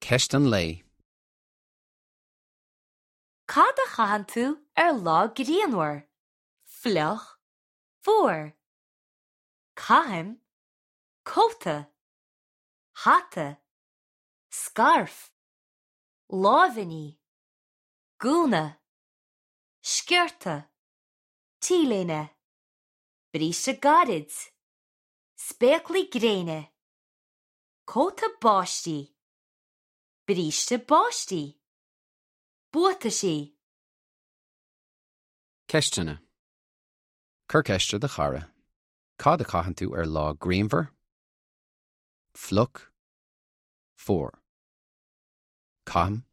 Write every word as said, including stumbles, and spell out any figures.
Ceist an lei. Cad a chahan tú ar lá gríonmhar? Fleach, fuair. Caithim, cóta, hata, scarf, láimhní, gúna, sciorta, tíléine, bríse garid, spéaclaí gréine, cóta báistí, bríste báistí, buata sí. Ceistena. Cur ceiste de chara. Cad a chaithim tú ar lá gríomhar? Fluc, fuair. Caithim,